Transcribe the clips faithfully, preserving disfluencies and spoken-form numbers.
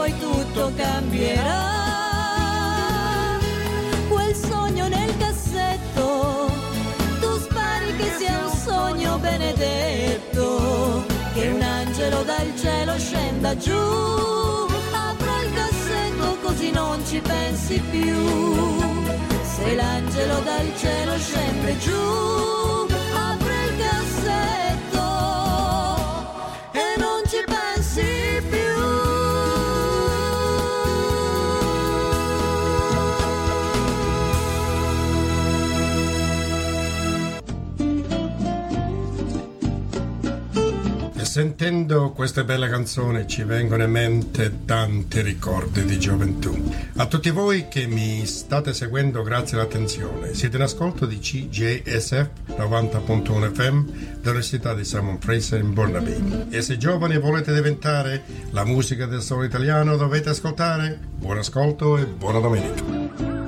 poi tutto cambierà. Quel sogno nel cassetto, tu spari che sia un sogno benedetto, che un angelo dal cielo scenda giù. Apro il cassetto così non ci pensi più. Se l'angelo dal cielo scende giù, apri il cassetto e non ci pensi più. Sentendo queste belle canzoni ci vengono in mente tanti ricordi di gioventù. A tutti voi che mi state seguendo, grazie all'attenzione. Siete in ascolto di C J S F novanta punto uno F M dell'Università di Simon Fraser in Burnaby. E se giovani volete diventare la musica del solo italiano, dovete ascoltare. Buon ascolto e buona domenica.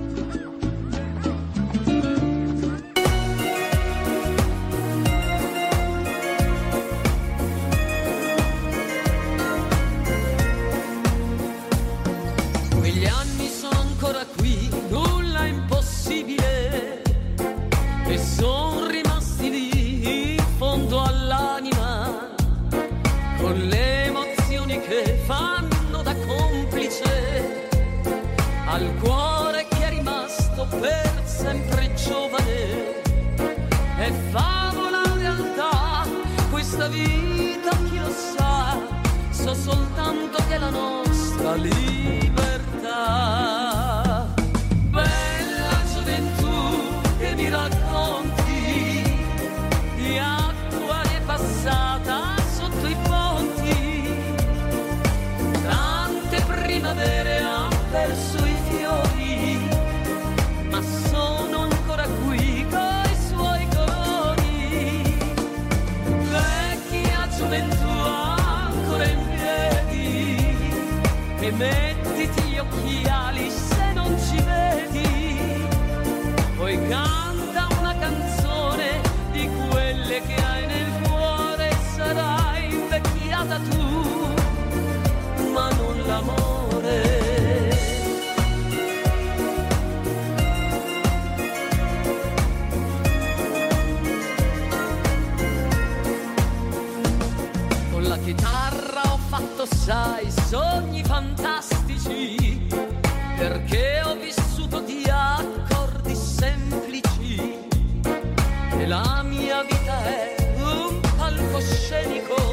Sai, sogni fantastici, perché ho vissuto di accordi semplici, e la mia vita è un palcoscenico,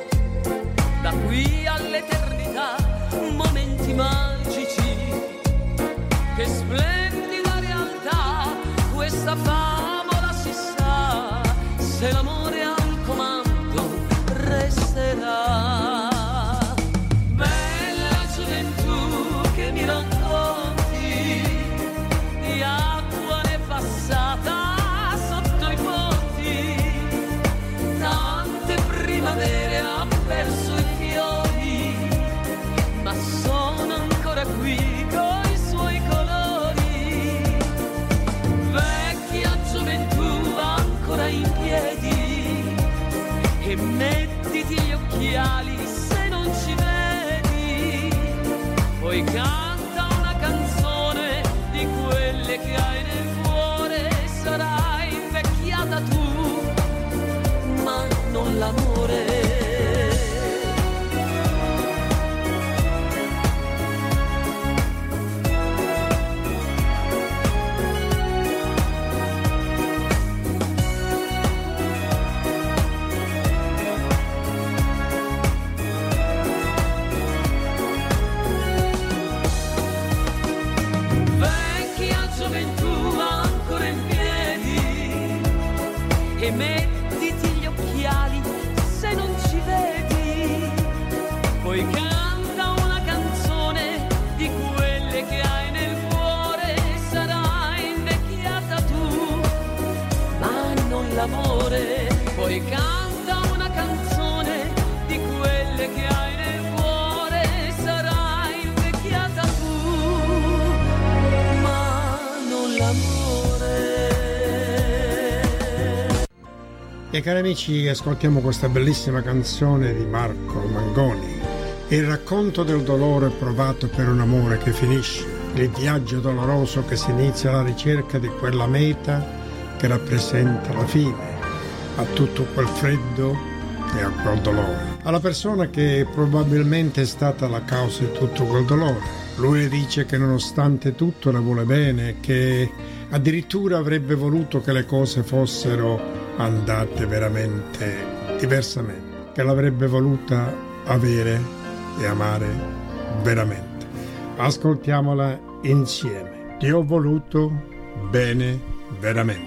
da qui all'eternità, momenti magici, che splendida realtà, questa favola si sa, se l'amore al comando resterà. Ha perso i fiori, ma sono ancora qui coi suoi colori. Vecchia gioventù ancora in piedi, e mettiti gli occhiali se non ci vedi, poi canta una canzone di quelle che hai nel cuore, sarai invecchiata tu, ma non l'amore. Vecchia gioventù ancora in piedi, e mettiti gli occhiali se non ci vedi, poi canta una canzone di quelle che hai nel cuore, sarai invecchiata tu, ma non l'amore. Poi canta una canzone di quelle che hai nel cuore, sarai invecchiata tu, ma non l'amore. E cari amici, ascoltiamo questa bellissima canzone di Marco Mangoni Il racconto del dolore provato per un amore che finisce, il viaggio doloroso che si inizia alla ricerca di quella meta che rappresenta la fine a tutto quel freddo e a quel dolore. Alla persona che probabilmente è stata la causa di tutto quel dolore. Lui le dice che nonostante tutto le vuole bene, che addirittura avrebbe voluto che le cose fossero andate veramente diversamente, che l'avrebbe voluta avere e amare veramente. Ascoltiamola insieme. Ti ho voluto bene veramente.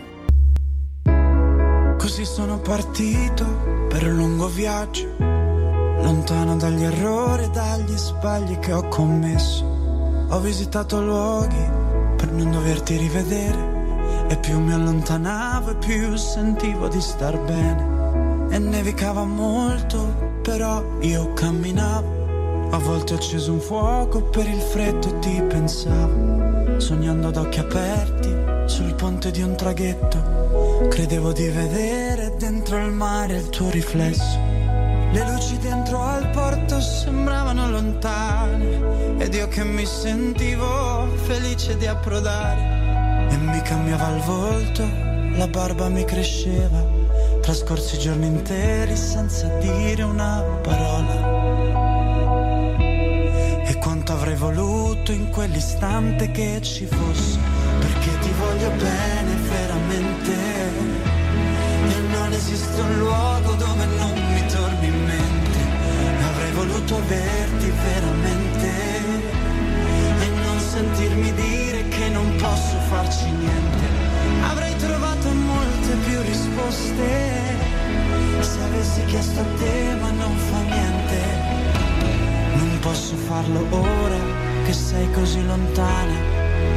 Così sono partito per un lungo viaggio, lontano dagli errori e dagli sbagli che ho commesso. Ho visitato luoghi per non doverti rivedere, e più mi allontanavo e più sentivo di star bene. E nevicava molto, però io camminavo. A volte ho acceso un fuoco per il freddo e ti pensavo, sognando ad occhi aperti sul ponte di un traghetto. Credevo di vedere dentro il mare il tuo riflesso. Le luci dentro al porto sembravano lontane, ed io che mi sentivo felice di approdare. E mi cambiava il volto, la barba mi cresceva, trascorsi giorni interi senza dire una parola. E quanto avrei voluto in quell'istante che ci fosse, perché ti voglio bene veramente. Non esiste un luogo dove non mi torni in mente. Avrei voluto averti veramente e non sentirmi dire che non posso farci niente. Avrei trovato molte più risposte se avessi chiesto a te, ma non fa niente. Non posso farlo ora che sei così lontana.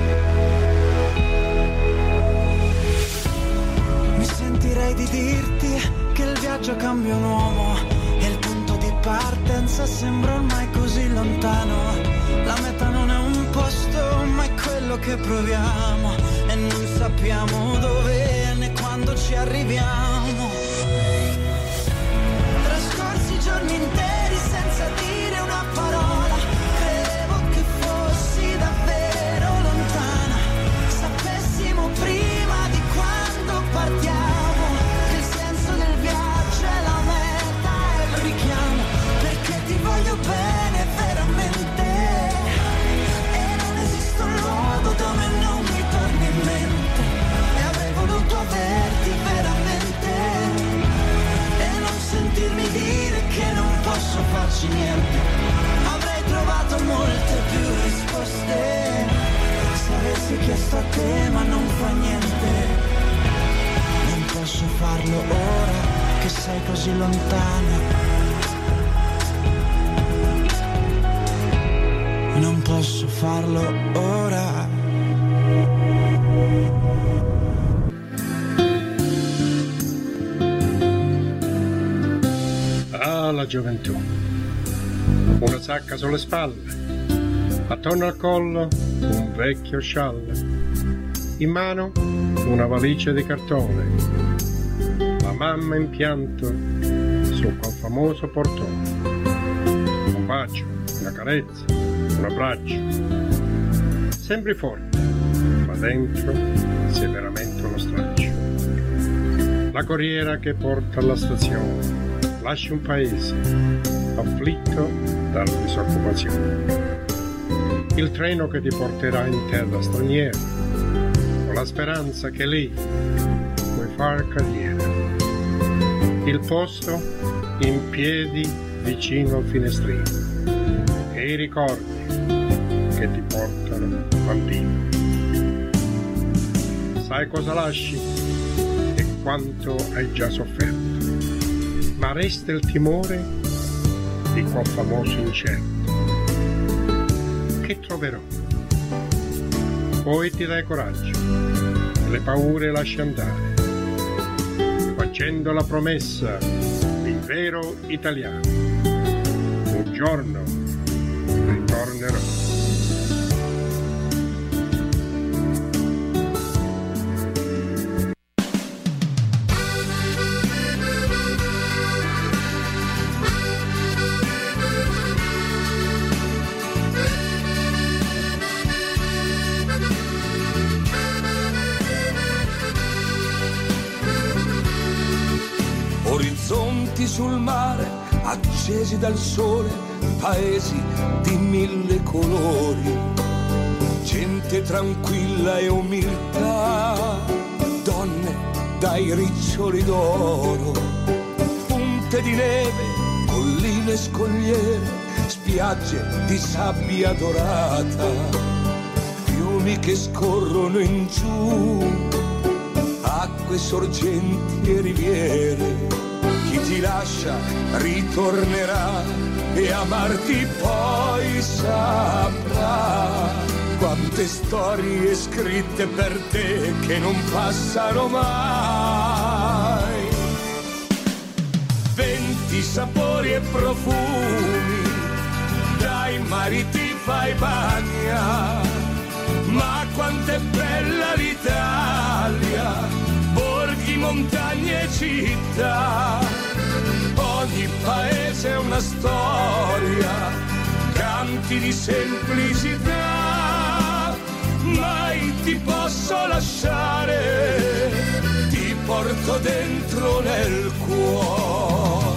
Sentirei di dirti che il viaggio cambia un uomo e il punto di partenza sembra ormai così lontano. La meta non è un posto, ma è quello che proviamo, e non sappiamo dove né quando ci arriviamo. Trascorsi giorni interi senza dire una parola. Credevo che fossi davvero lontana. Sapessimo prima di quando partiamo che il senso del viaggio è la meta e il richiamo, perché ti voglio bene veramente. E non esiste un luogo dove non mi torni in mente. E avrei voluto averti veramente e non sentirmi dire che non posso farci niente. Avrei trovato molte più risposte se avessi chiesto a te, ma non fa niente. Non posso farlo ora che sei così lontana. Non posso farlo ora. Ah, la gioventù. Una sacca sulle spalle, attorno al collo un vecchio scialle, in mano una valigia di cartone, la mamma in pianto su quel famoso portone. Un bacio, una carezza, un abbraccio, sembri forte, ma dentro sei veramente uno straccio. La corriera che porta alla stazione, lasci un paese afflitto dalla disoccupazione. Il treno che ti porterà in terra straniera, con la speranza che lì puoi far carriera. Il posto in piedi vicino al finestrino e i ricordi che ti portano bambino. Sai cosa lasci e quanto hai già sofferto, ma resta il timore di quel famoso incerto. Che troverò? Poi ti dai coraggio, le paure lasci andare, facendo la promessa di vero italiano. Un giorno ritornerò. orizzonti sul mare, accesi dal sole, paesi di mille colori, gente tranquilla e umiltà, donne dai riccioli d'oro, punte di neve, colline scogliere, spiagge di sabbia dorata, fiumi che scorrono in giù, acque sorgenti e riviere. Chi ti lascia ritornerà e amarti poi saprà. Quante storie scritte per te che non passano mai. Venti, sapori e profumi, dai mari ti fai bagna. Ma quanto è bella l'Italia, borghi, montagne e città. Ogni paese è una storia, canti di semplicità. Mai ti posso lasciare, ti porto dentro nel cuore.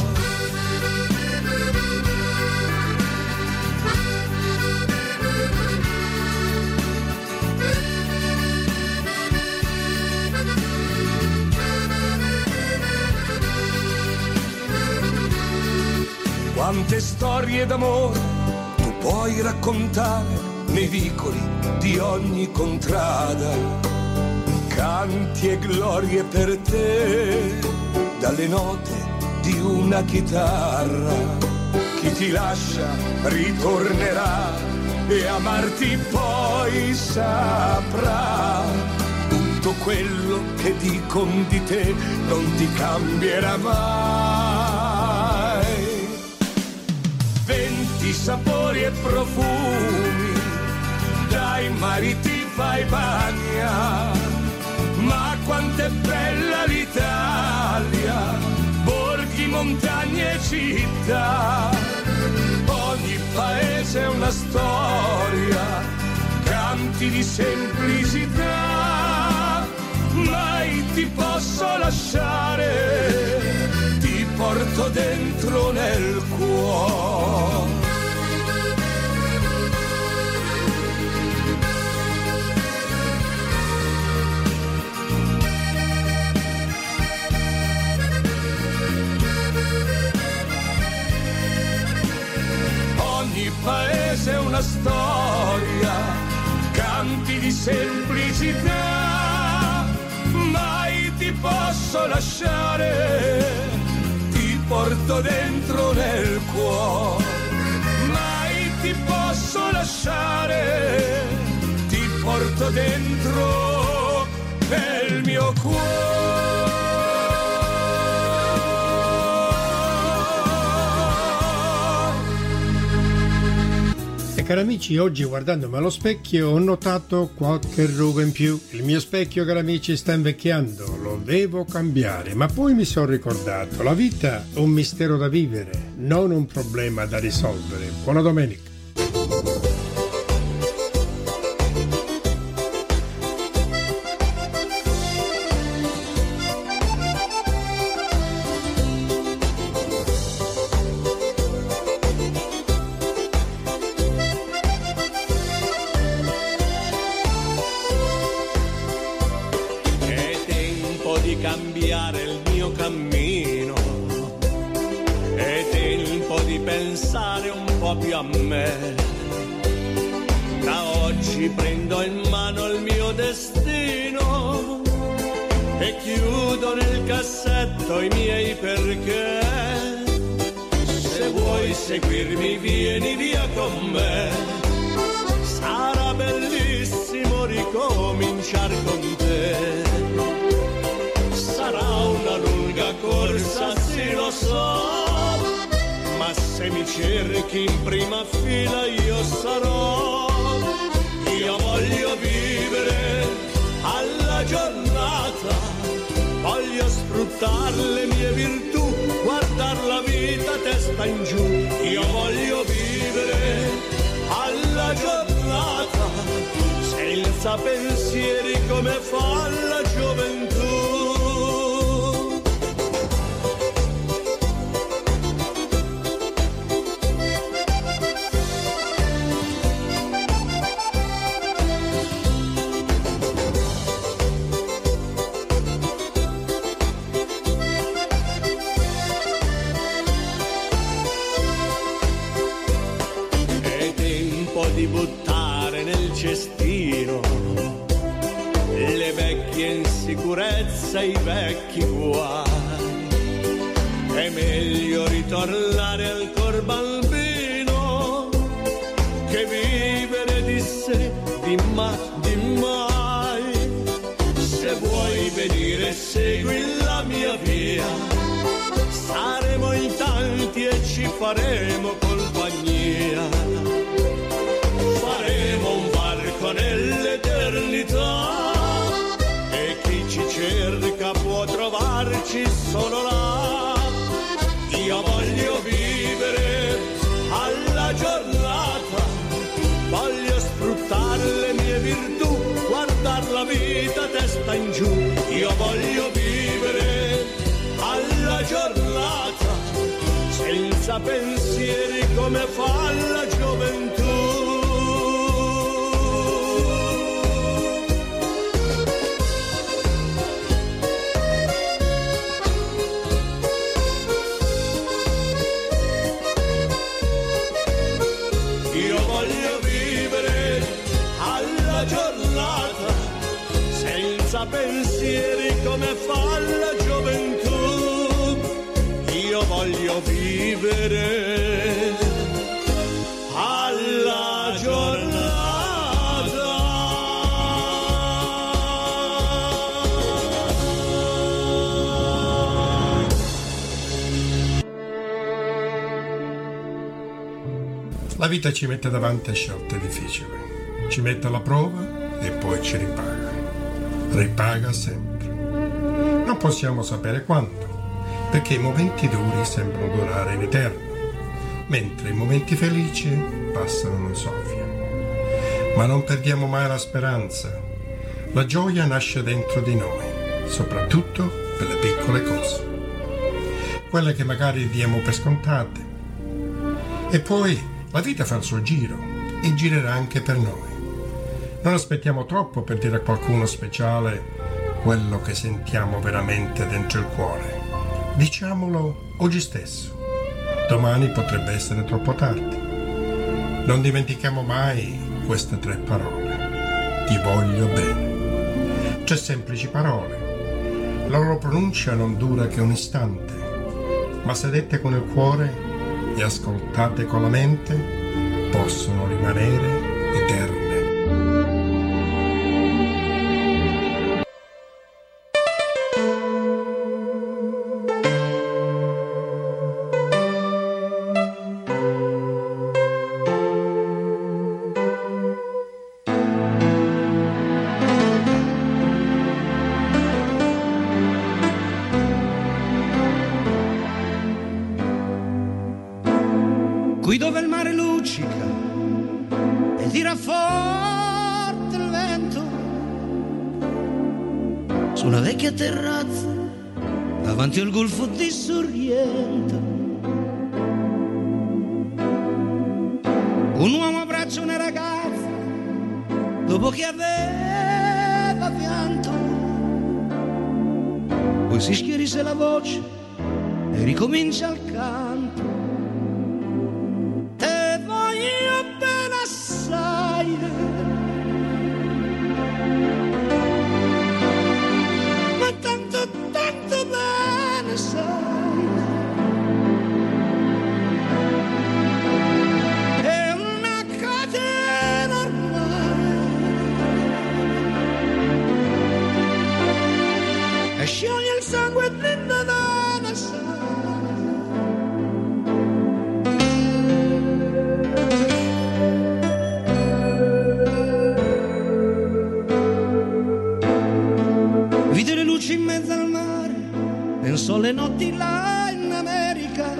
Quante storie d'amore tu puoi raccontare nei vicoli di ogni contrada, canti e glorie per te dalle note di una chitarra. Chi ti lascia ritornerà e amarti poi saprà. Tutto quello che dicon di te non ti cambierà mai. Venti, sapori e profumi, dai mari ti fai bagna. Ma quanto è bella l'Italia, borghi, montagne e città. Ogni paese è una storia, canti di semplicità. Mai ti posso lasciare, ti porto dentro nel cuore. Ogni paese è una storia, canti di semplicità. Mai ti posso lasciare, ti porto dentro nel cuore. Mai ti posso lasciare, ti porto dentro nel mio cuore. Cari amici, oggi guardandomi allo specchio ho notato qualche ruga in più. Il mio specchio, cari amici, sta invecchiando, lo devo cambiare. Ma poi mi sono ricordato, la vita è un mistero da vivere, non un problema da risolvere. Buona domenica. Più a me. Da oggi prendo in mano il mio destino e chiudo nel cassetto i miei perché. Se vuoi seguirmi vieni via con me, sarà bellissimo ricominciare con te. Sarà una lunga corsa, sì lo so, ma se mi cerchi in prima fila io sarò. Io voglio vivere alla giornata, voglio sfruttare le mie virtù, guardar la vita testa in giù. Io voglio vivere alla giornata, senza pensieri come fa la gioventù. di buttare nel cestino le vecchie insicurezze e i vecchi guai. È meglio ritornare ancora bambino che vivere di sé, di ma, di mai. Se vuoi venire segui la mia via, saremo in tanti e ci faremo compagnia. Faremo un varco nell'eternità e chi ci cerca può trovarci solo là. Io voglio vivere alla giornata, voglio sfruttare le mie virtù, guardar la vita testa in giù. Io voglio vivere alla giornata, senza pensieri come fa la gioventù. Pensieri come fa la gioventù. Io voglio vivere alla giornata. La vita ci mette davanti a scelte difficili, ci mette alla prova e poi ci ripaga. Ripaga sempre. Non possiamo sapere quando, perché i momenti duri sembrano durare in eterno, mentre i momenti felici passano in soffia. Ma non perdiamo mai la speranza. La gioia nasce dentro di noi, soprattutto per le piccole cose, quelle che magari diamo per scontate. E poi la vita fa il suo giro e girerà anche per noi. Non aspettiamo troppo per dire a qualcuno speciale quello che sentiamo veramente dentro il cuore. Diciamolo oggi stesso. Domani potrebbe essere troppo tardi. Non dimentichiamo mai queste tre parole. Ti voglio bene. Cioè semplici parole. La loro pronuncia non dura che un istante, ma se dette con il cuore e ascoltate con la mente, possono rimanere eterne. Qui dove il mare luccica e tira forte il vento, su una vecchia terrazza davanti al golfo di Sorrento, un uomo abbraccia una ragazza dopo che aveva pianto, poi si schierisse la voce e ricomincia il canto. Ma tanto, tanto bene sai, è una catena ormai, e scioglie il sangue dentro da ne sai. In mezzo al mare, pensò le notti là in America,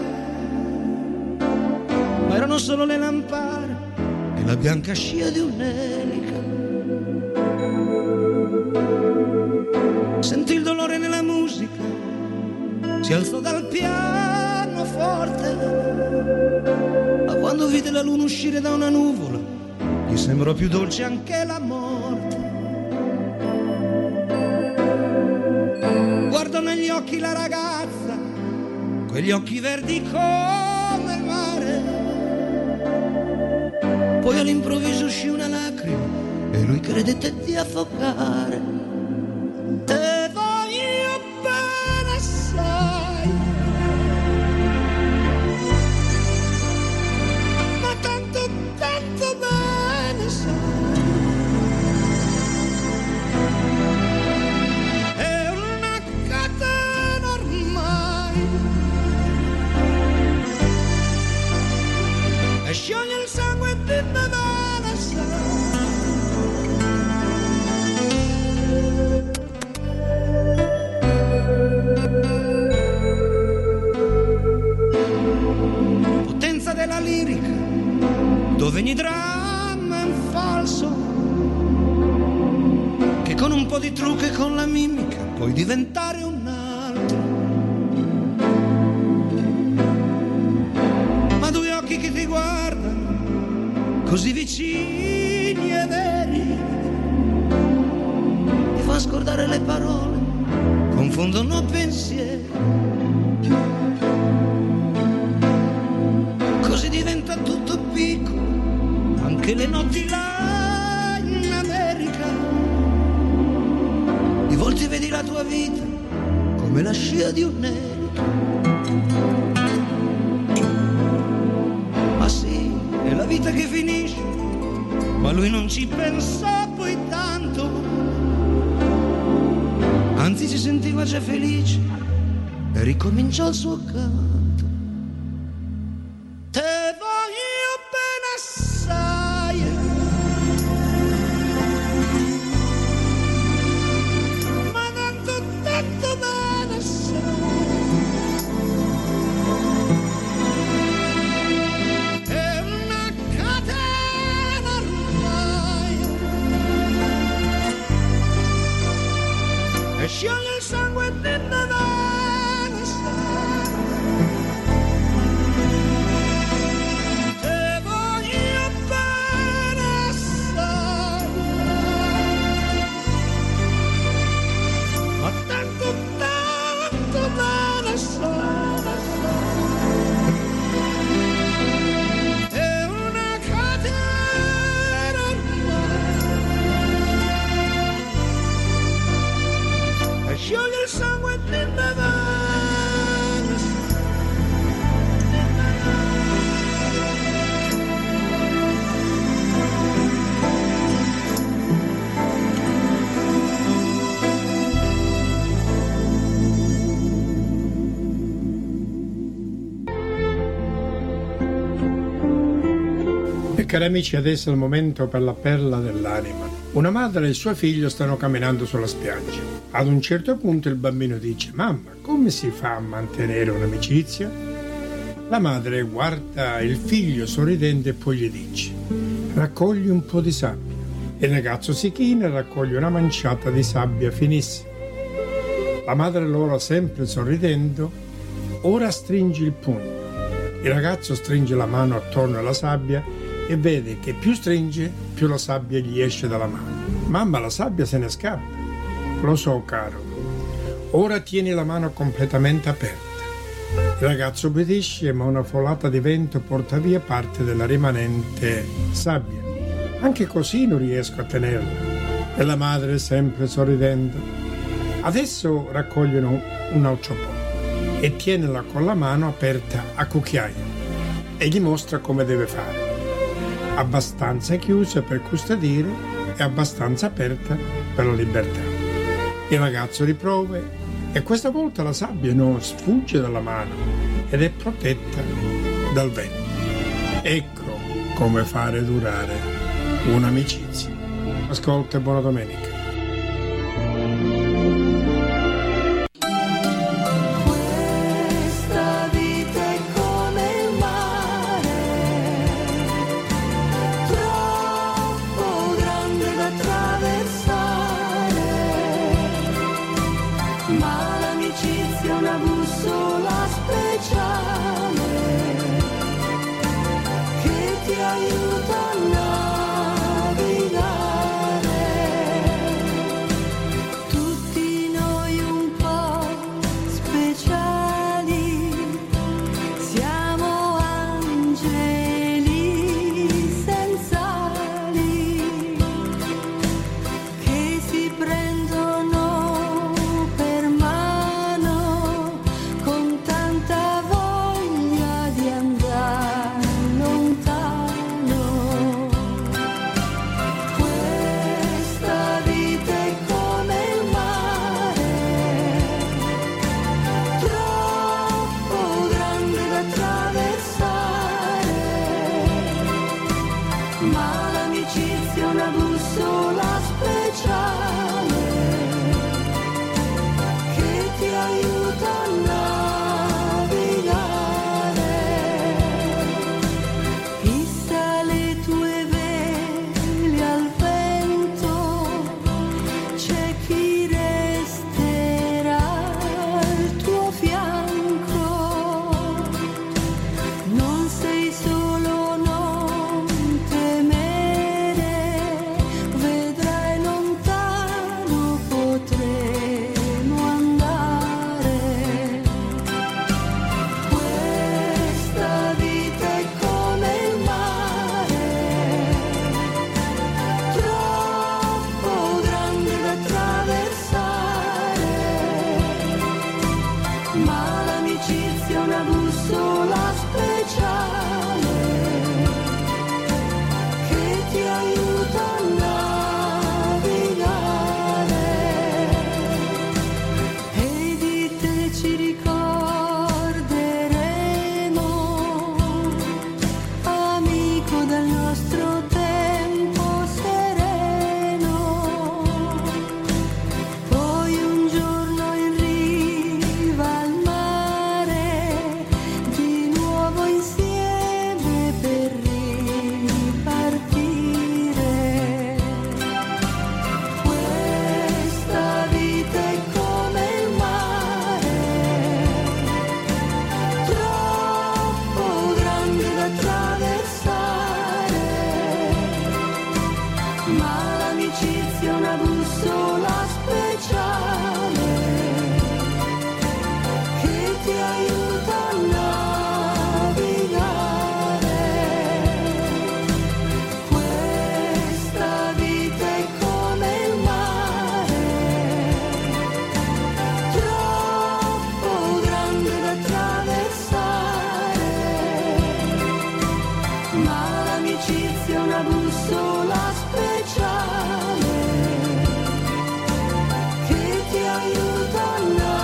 ma erano solo le lampare e la bianca scia di un'elica. Sentì il dolore nella musica, si alzò dal pianoforte, ma quando vide la luna uscire da una nuvola, gli sembrò più dolce anche la morte. Guardò negli occhi la ragazza, quegli occhi verdi come il mare, Poi all'improvviso uscì una lacrima e lui credette di affogare. Te voglio bene assai, ma tanto, tanto bene sai. È una catena ormai e scioglie il sangue di me bene sai. Potenza della lirica, dove ogni dramma è un falso, che con un po' di trucco e con la mimica puoi diventare un altro. Ma due occhi che ti guardano, così vicini e veri, ti fa scordare le parole, confondono pensieri. Così diventa tutto piccolo, anche le notti là in America. Di volte vedi la tua vita come la scia di un'elica. Ma sì, è la vita che finisce, ma lui non ci pensa poi tanto. Anzi si sentiva già felice e ricominciò il suo canto. Scioglie il sangue di me bene sai. Te voglio bene assai, ma tanto, tanto bene sai. È una catena ormai, scioglie il sangue di me bene. E cari amici, adesso è il momento per la perla dell'anima. Una madre e il suo figlio stanno camminando sulla spiaggia. Ad un certo punto il bambino dice: mamma, come si fa a mantenere un'amicizia? La madre guarda il figlio sorridente e poi gli dice: raccogli un po' di sabbia. Il ragazzo si china e raccoglie una manciata di sabbia finissima. La madre allora, sempre sorridendo: ora stringi il pugno. Il ragazzo stringe la mano attorno alla sabbia e vede che più stringe, più la sabbia gli esce dalla mano. Mamma, la sabbia se ne scappa. Lo so, caro. Ora tieni la mano completamente aperta. Il ragazzo obbedisce, ma una folata di vento porta via parte della rimanente sabbia. Anche così non riesco a tenerla. E la madre, sempre sorridendo: adesso raccogliono un altro po' e tienila con la mano aperta a cucchiaio e gli mostra come deve fare. Abbastanza chiusa per custodire e abbastanza aperta per la libertà. Il ragazzo riprova e questa volta la sabbia non sfugge dalla mano ed è protetta dal vento. Ecco come fare durare un'amicizia. Ascolta e buona domenica. Ma l'amicizia è una bussola speciale che ti aiuta a navigare. una bussola speciale che ti aiuta a navigare, e di te ci ricorderemo, amico del nostro tempo sereno. Poi un giorno in riva al mare, di nuovo insieme per ripartire. Questa vita è come il mare, troppo grande da attraversare, ma l'amicizia è una bussola speciale che ti aiuta a navigare. Questa vita è come il mare, troppo grande da attraversare, ma l'amicizia è una bussola speciale che ti aiuta a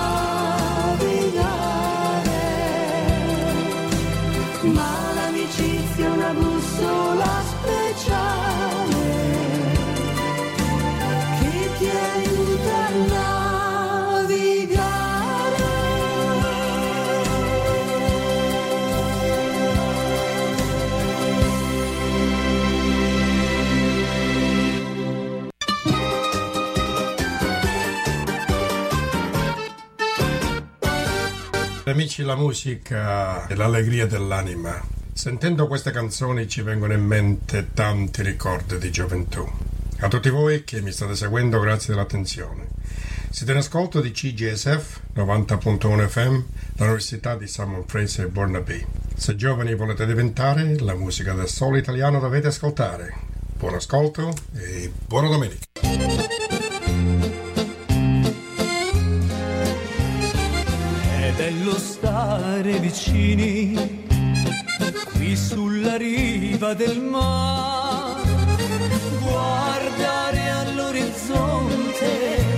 navigare. Ma l'amicizia è una bussola speciale che ti aiuta a navigare. Amici, la musica è l'allegria dell'anima. Sentendo queste canzoni ci vengono in mente tanti ricordi di gioventù. A tutti voi che mi state seguendo, grazie dell'attenzione. Siete in ascolto di C G S F novanta punto uno F M, l'Università di Simon Fraser Burnaby. Se giovani volete diventare, la musica del solo italiano dovete ascoltare. Buon ascolto e buona domenica. È bello stare vicini qui sulla riva del mare, guardare all'orizzonte